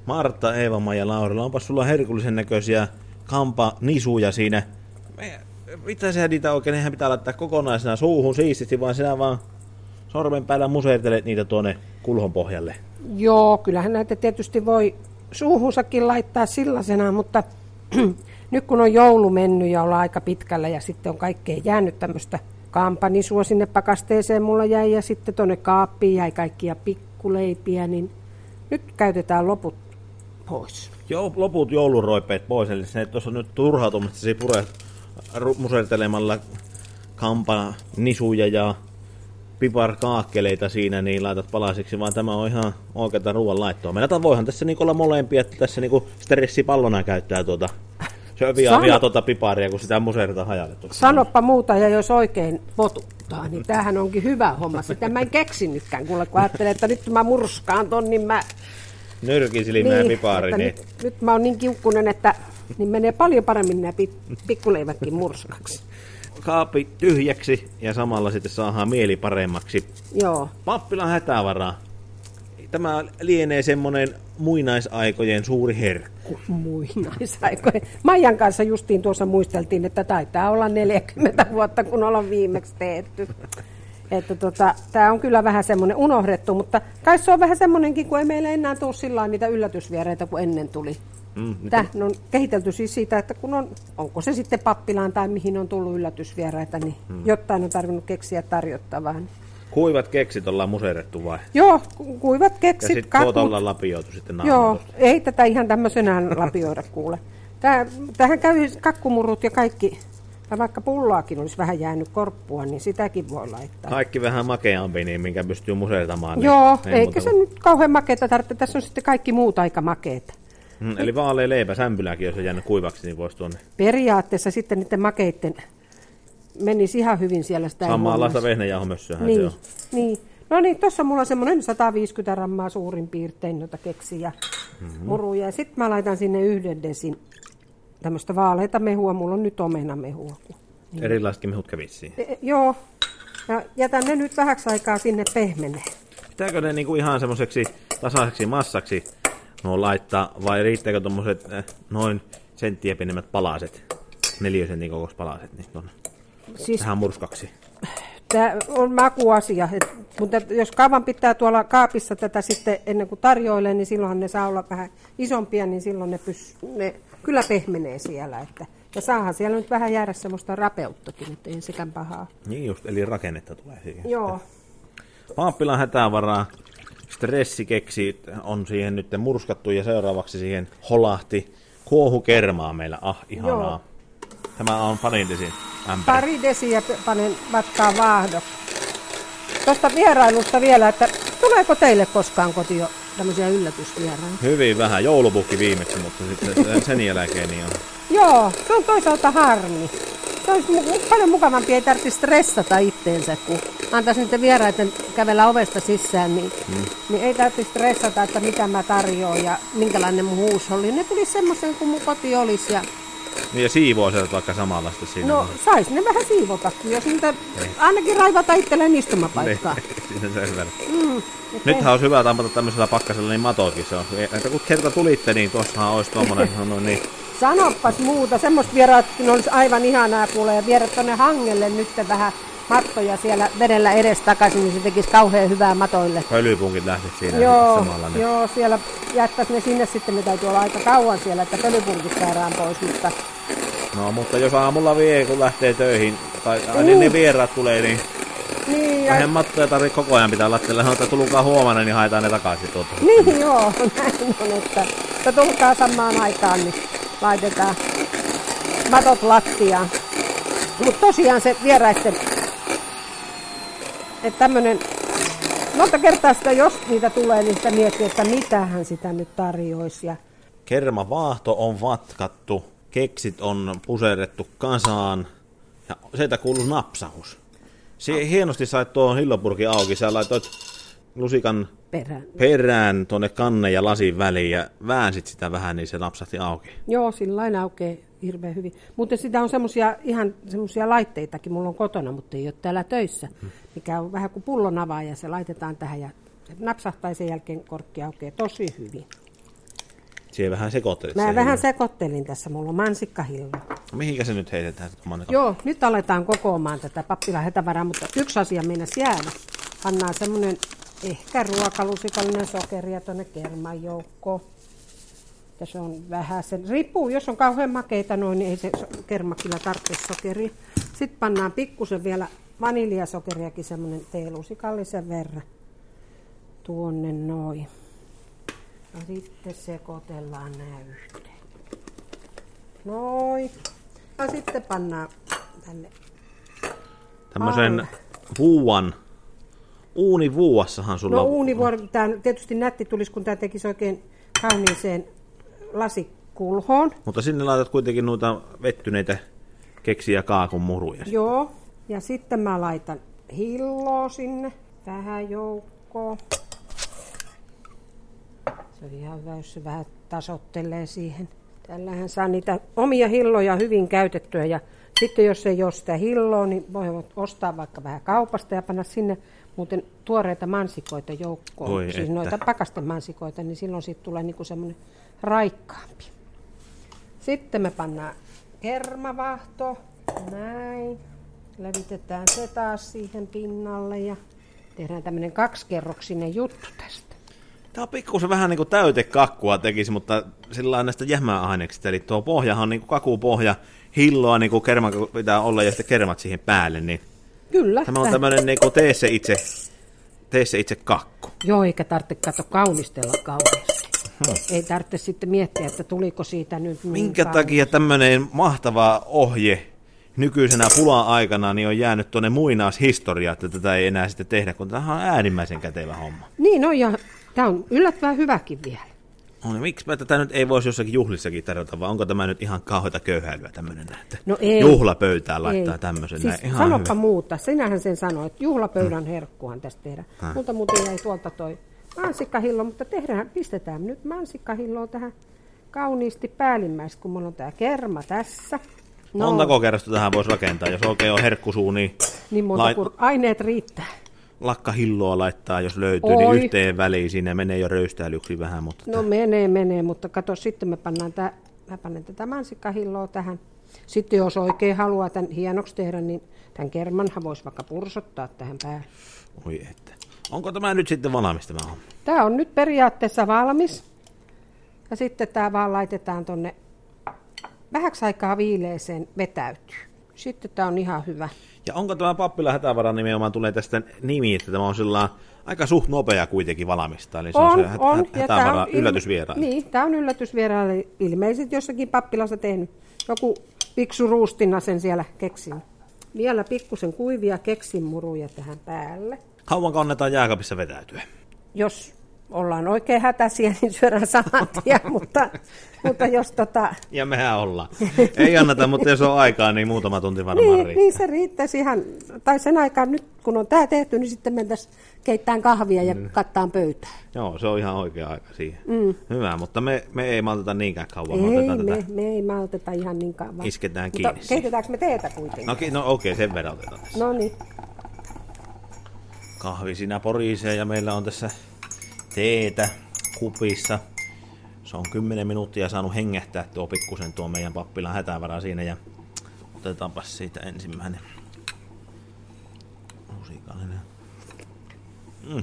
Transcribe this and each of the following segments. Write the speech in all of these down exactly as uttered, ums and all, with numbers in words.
Martta, Eeva, ja Laurilla, onpas sulla herkullisen näköisiä kampanisuja siinä. Mitä sä niitä oikein, nehän pitää laittaa kokonaisena suuhun siististi, vaan sinä vaan sormen päällä musertelet niitä tuonne kulhon pohjalle. Joo, kyllähän näitä tietysti voi suuhunsakin laittaa sellaisena, mutta nyt kun on joulu mennyt ja ollaan aika pitkällä ja sitten on kaikkea jäänyt tämmöistä kampanisua sinne pakasteeseen mulla jäi ja sitten tuonne kaappiin jäi kaikkia pikkuleipiä, niin nyt käytetään loput pois. Joo, loput jouluroipeet pois, eli se tuossa on nyt turhautumista pure musertelemalla kampanisuja ja piparkaakkeleita siinä, niin laitat palasiksi, vaan tämä on ihan oikeata ruoanlaittoa. Meillä voihan tässä niin olla molempia, että tässä niin stressipallona käyttää tuota söviä Sano... tuota piparia, kun sitä muserta hajallettu. Sanoppa muuta, ja jos oikein potuttaa, niin tämähän onkin hyvä homma. Sitä mä en keksinytkään, kun ajattelen, että nyt mä murskaan ton, niin mä... Nyrkin silmää niin, pipari. Niin... Nyt, nyt mä oon niin kiukkunen, että niin menee paljon paremmin nämä pikkuleivätkin murskaksi. Kaapi tyhjäksi ja samalla sitten saadaan mieli paremmaksi. Joo. Pappilan hätävara. Tämä lienee semmoinen muinaisaikojen suuri herkku. Muinaisaikojen. Maijan kanssa justiin tuossa muisteltiin, että taitaa olla neljäkymmentä vuotta, kun ollaan viimeksi tehty. Että tota, tämä on kyllä vähän semmoinen unohdettu, mutta kai se on vähän semmoinenkin, kun ei meillä enää tule sillä niitä yllätysviereitä, kuin ennen tuli. Mm, Tämä on kehitelty siis siitä, että kun on, onko se sitten pappilaan tai mihin on tullut yllätysvieraita, niin mm. jotain on tarvinnut keksiä tarjottavaa. Kuivat keksit ollaan muserettu vai? Joo, ku- kuivat keksit. Ja sitten tuota ollaan lapioitu sitten Joo, ei tätä ihan tämmöisenään lapioida kuule. Tää, tähän käy kakkumurut ja kaikki, ja vaikka pullaakin olisi vähän jäänyt korppua, niin sitäkin voi laittaa. Kaikki vähän makeampi, niin minkä pystyy musertamaan. Niin Joo, eikä muuta... se nyt kauhean makeeta tarvitse. Tässä on sitten kaikki muut aika makeeta. Mm, eli vaalea leipä, sämpyläkin, jos on jäänyt kuivaksi, niin voisi tuonne. Periaatteessa sitten niiden makeitten menisi ihan hyvin siellä sitä. Samanlaista vehnäjauhomössöähän niin, se on. Niin. No niin, tuossa mulla on semmoinen sata viisikymmentä grammaa suurin piirtein noita keksiä mm-hmm. muruja. Ja sitten mä laitan sinne yhden desin tämmöistä vaaleita mehua. Mulla on nyt omenamehua. Niin. Erilaisetkin mehut kävisi e, Joo. Ja jätän ne nyt vähäksi aikaa sinne pehmenee. Pitääkö ne niinku ihan semmoiseksi tasaiseksi massaksi no laittaa, vai riittääkö tommoset eh, noin senttiä pienemmät palaset, neliösentin kokoiset palaset niistä on siis, tähän murskaksi? Tämä on makuasia, et, mutta jos kauan pitää tuolla kaapissa tätä sitten ennen kuin tarjoilee, niin silloin ne saa olla vähän isompia, niin silloin ne, pys, ne kyllä pehmenee siellä. Että, ja saahan siellä nyt vähän jäädä semmoista rapeuttakin, että ei sekään pahaa. Niin just, eli rakennetta tulee siihen. Joo. Paappilan hätävaraa. Stressikeksi on siihen nyt murskattu ja seuraavaksi siihen holahti kuohukermaa meillä. Ah, ihanaa. Joo. Tämä on pari desin ämpäri. Pari desiä panen vatkaan vaahdo. Tuosta vierailusta vielä, että tuleeko teille koskaan kotiin tämmöisiä yllätysvieraita? Hyvin vähän. Joulupukki viimeksi, mutta sitten sen jälkeen niin on. Joo, se on toisaalta harmi. Se olisi paljon mukavampi, ei tarvitse stressata itteensä, kun antaisi niiden vieraiden kävellä ovesta sisään, niin, mm. niin ei tarvitse stressata, että mitä mä tarjoan ja minkälainen mun huusholli. Ne tulisi semmoisen kuin mun koti olisi. Ja... Niin ja siivoo sieltä vaikka samanlaista siinä. No sais ne vähän siivotakin, jos niitä ainakin raivata itselleen istumapaikkaa. Siinä sen verran. Mm, Nythän olisi hyvä tampata tämmöisellä pakkasella niin matokin se on. Että kun kerta tulitte, niin tuossahan olisi tommonen no, niin. Sanoppas muuta, semmoista vieraatkin olisi aivan ihanaa kuulla ja viedä tuonne hangelle nyt vähän mattoja siellä vedellä edes takaisin, niin se tekisi kauhean hyvää matoille. Pölypunkit lähtis siinä joo, samalla. Niin. Joo, siellä jättäisi ne sinne sitten, ne täytyy olla aika kauan siellä, että pölypunkit saadaan pois, mutta... No, mutta jos aamulla vie, kun lähtee töihin, tai aina ne vieraat tulee, niin... Niin, ja... Vähän mattoja tarvitse koko ajan pitää lattialla, että tulkaa huomenna, niin haetaan ne takaisin tuolta. Niin joo, näin on, että, että tulkaa samaan aikaan, niin laitetaan matot lattiaan. Mutta tosiaan se vieraiden, että tämmönen, monta kertaa sitä, jos niitä tulee, niin sitä miettii, että mitähän sitä nyt tarjoisi. Ja... Kermavaahto on vatkattu, keksit on puserrettu kasaan ja sieltä kuuluu napsahus. Se hienosti sait tuon hillopurkin auki, sä laitoit lusikan perään, perään tuonne kannen ja lasin väliin ja väänsit sitä vähän, niin se napsahti auki. Joo, sillain aukeaa hirveän hyvin. Mutta sitä on semmosia, ihan semmoisia laitteitakin, mulla on kotona, mutta ei ole täällä töissä, hmm. mikä on vähän kuin pullon avaaja, se laitetaan tähän ja se napsahtaa ja sen jälkeen korkki aukeaa tosi hyvin. Siihen vähän sekoittelit. Mä vähän sekoittelin tässä, mulla on mansikkahillo. Mihinkä se nyt heitetään? Joo, nyt aletaan kokoamaan tätä pappilan hätävaraa, mutta yksi asia meinasi jäädä. Pannaan semmoinen ehkä ruokalusikallinen sokeria tuonne kerman joukkoon. Ja se on vähän sen, riippuu, jos on kauhean makeita noin, niin ei se kerma kyllä tarvitse sokeria. Sitten pannaan pikkusen vielä vaniljasokeriakin semmoinen teelusikallisen verran tuonne noin. Ja sitten sekoitellaan nämä yhteen. Noin. Ja sitten pannaan tänne tämmöisen vuuan. Uunivuuassahan sulla no, on. No uunivuori, tämä tietysti nätti tulisi, kun tämä tekisi oikein kauniiseen lasikulhoon. Mutta sinne laitat kuitenkin noita vettyneitä keksiä kaakun muruja. Joo. Ja sitten mä laitan hilloa sinne. Vähän joukkoon. Se on ihan hyvä, jos se vähän tasoittelee siihen. Tällähän saa niitä omia hilloja hyvin käytettyä. Ja sitten jos ei ole sitä hilloa, niin voi ostaa vaikka vähän kaupasta ja panna sinne muuten tuoreita mansikoita joukkoon. Oi, siis että. noita pakastemansikoita, niin silloin siitä tulee niinku semmoinen raikkaampi. Sitten me pannaan kermavahto. Näin. Levitetään se taas siihen pinnalle ja tehdään tämmöinen kaksikerroksinen juttu tästä. Tämä on pikkusen vähän niin kuin täytekakkua tekisi, mutta sillä näistä jämäaineksista. Eli tuo pohjahan on niin kuin kakupohja, hilloa niin kuin kerma pitää olla ja sitten kermat siihen päälle. Niin kyllä. tämä on tämmöinen niin kuin tee se itse, tee se itse kakku. Joo, eikä tarvitse katso kaunistella kauheasti. Hmm. Ei tarvitse sitten miettiä, että tuliko siitä nyt niin minkä kaunis. takia tämmöinen mahtava ohje nykyisenä pula-aikana niin on jäänyt tuonne muinaishistoriaan, että tätä ei enää sitten tehdä, kun tämä on äärimmäisen kätevä homma. Niin on, ja tämä on yllättävän hyväkin vielä. No niin, miksi tätä nyt ei voisi jossakin juhlissakin tarjota, vai onko tämä nyt ihan kauheata köyhäilyä tämmöinen, että no ei, juhlapöytään laittaa ei. Tämmöisen? Siis ihan sanoppa hyvä. Muuta, sinähän sen sanoi, että juhlapöydän hmm. herkkuhan tästä tehdään. Hmm. Mutta muuten jäi tuolta toi mansikkahillo, mutta tehdään, pistetään nyt mansikkahilloa tähän kauniisti päällimmäistä, kun mulla on tämä kerma tässä. No. Montako kerrosta tähän voisi rakentaa, jos oikein on herkkusuu, niin, niin monta lait... kun aineet riittää. Lakkahilloa laittaa, jos löytyy, Oi. niin yhteen väliin siinä menee jo röystäilyksi vähän. Mutta no menee, menee, mutta kato, sitten me pannaan tää, mä panen tätä mansikkahilloa tähän. Sitten jos oikein haluaa tämän hienoksi tehdä, niin tämän kermanhan voisi vaikka pursottaa tähän päälle. Oi että. Onko tämä nyt sitten valmis tämä homma? Tämä on nyt periaatteessa valmis. Ja sitten tämä vaan laitetaan tonne vähäksi aikaa viileeseen vetäytyy. Sitten tämä on ihan hyvä. Ja onko tämä pappilan hätävara nimenomaan tulee tästä nimi, että tämä on sillä aika suht nopea kuitenkin valmistaa, eli se on, on se hä- on. hätävara yllätysvieraille. Niin, tämä on yllätysvieraille. Ilmeisesti jossakin pappilassa tehnyt. Joku piksu ruustina sen siellä keksin. Vielä pikkusen kuivia keksinmuruja tähän päälle. Kauanko annetaan jääkaapissa vetäytyä? Jos ollaan oikein hätäisiä, niin syödään saman tien, mutta, mutta jos tota... Ja mehän ollaan. Ei anneta, mutta jos on aikaa, niin muutama tunti varmaan niin, riittää. Niin se riittäisi ihan, tai sen aikaan nyt kun on tämä tehty, niin sitten mentäisiin keittämään kahvia ja mm. kattaan pöytää. Joo, se on ihan oikea aika siihen. Mm. Hyvä, mutta me, me ei malteta niinkään kauan. Ei, me, me, me ei malteta ihan niin kauan. Isketään kiinni. Mutta keitetäänkö me teetä kuitenkin? No, no okei, okay, sen verran otetaan tässä. No niin. Kahvi siinä porisee ja meillä on tässä teetä kupissa. Se on kymmenen minuuttia saanut hengähtää tuo pikkusen tuo meidän pappilan hätävara siinä ja otetaanpas siitä ensimmäinen lusikallinen. Mm.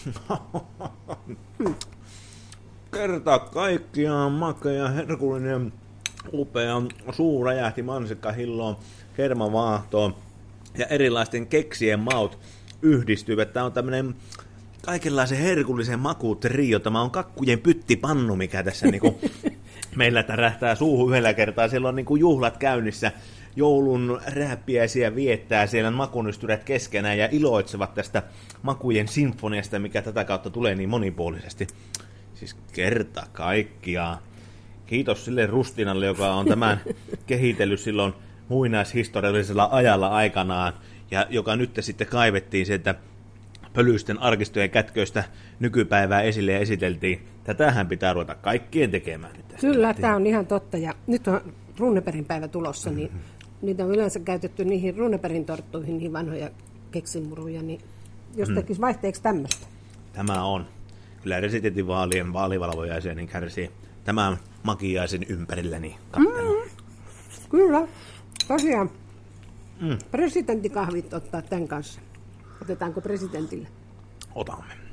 Kerta kaikkiaan makea, herkullinen, upea, suu räjähti mansikkahilloon, kermavaahtoon ja erilaisten keksien maut yhdistyvät. Tämä on tämmöinen kaikenlaisen herkullisen makutrio. Tämä on kakkujen pyttipannu, mikä tässä niinku meillä tärähtää suuhun yhdellä kertaa. Siellä on niinku juhlat käynnissä. Joulun rääppiäisiä viettää siellä makunystyrät keskenään ja iloitsevat tästä makujen sinfoniasta, mikä tätä kautta tulee niin monipuolisesti. Siis kerta kaikkiaan. Kiitos sille Rustinalle, joka on tämän kehitellyt silloin muinaishistoriallisella ajalla aikanaan ja joka nyt sitten kaivettiin sieltä pölyisten arkistojen kätköistä nykypäivää esille ja esiteltiin. Tätähän pitää ruveta kaikkien tekemään nyt tästä. Kyllä, tämä on ihan totta. Ja nyt on Runebergin päivä tulossa, niin mm-hmm. niitä on yleensä käytetty niihin Runebergin torttuihin, niihin vanhoja keksinmuruja, niin jos tekisi mm. vaihteeksi tämmöistä. Tämä on. Kyllä residentinvaalien vaalivalvojaisia niin kärsii tämän makiaisen ympärilläni kattella. Mm, kyllä, tosiaan. Mm. Presidentin kahvit ottaa tämän kanssa. Otetaanko presidentille? Otamme.